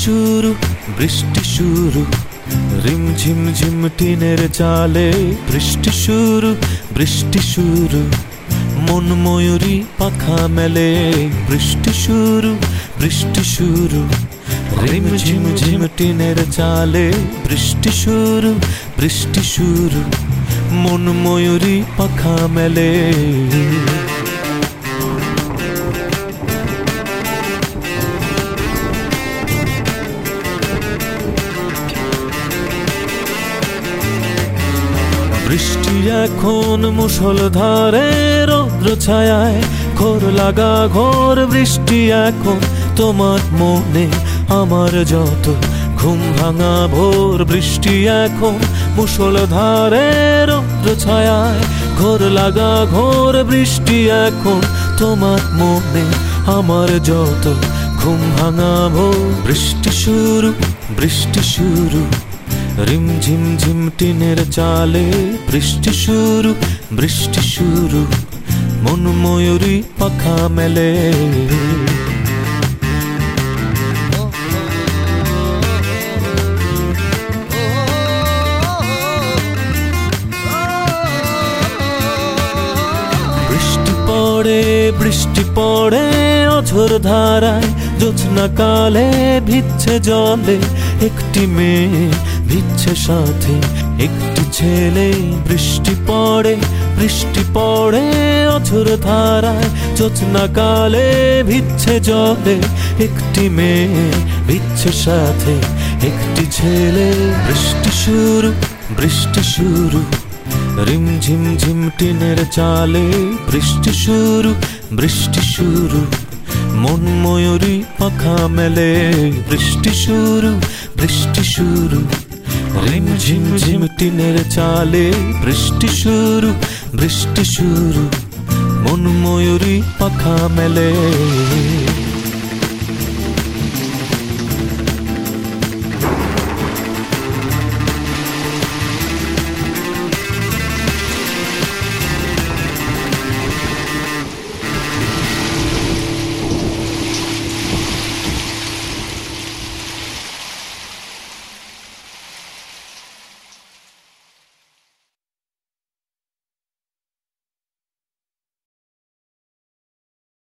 শুরু, বৃষ্টি শুরু, রিমঝিম ঝিম টিনের চালে বৃষ্টি শুরু, বৃষ্টি শুরু, মন ময়ূরী পাখা মেলে বৃষ্টি শুরু, বৃষ্টি শুরু, রিমঝিম ঝিম টিনের চালে বৃষ্টি শুরু, বৃষ্টি শুরু, মন ময়ূরী পাখা মেলে। বৃষ্টি এখন মুষলধারে রৌদ্র ছায়ায় ঘোর লাগা ঘোর বৃষ্টি এখন তোমার মনে আমার যত ঘুম ভাঙা ভোর। বৃষ্টি এখন মুষলধারে রৌদ্র ছায়ায় ঘোর লাগা ঘোর বৃষ্টি এখন তোমার মনে আমার যত ঘুম ভাঙা ভোর। বৃষ্টি শুরু, বৃষ্টি শুরু, রিমঝিম ঝিম টিনের চালে বৃষ্টি শুরু, বৃষ্টি শুরু, মন ময়ূরী পাখা মেলে। বৃষ্টি পড়ে, বৃষ্টি পড়ে অঝোর ধারায় জ্যোৎস্না কালে ভিজছে জলে একটি মেয়ে, ভিজছে সাথে একটি ছেলে। বৃষ্টি পড়ে, বৃষ্টি পড়ে অঝোর ধারায় জ্যোৎস্না কালে ভিজছে জলে একটি মেয়ে, ভিজছে সাথে একটি ছেলে। বৃষ্টি শুরু, বৃষ্টি শুরু, রিমঝিম ঝিম টিনের চালে বৃষ্টি শুরু, বৃষ্টি শুরু, মন ময়ূরী পাখা মেলে। বৃষ্টি শুরু, বৃষ্টি শুরু, রিমঝিম ঝিম টিনের চালে বৃষ্টি শুরু, বৃষ্টি শুরু, মন ময়ূরী পাখা মেলে।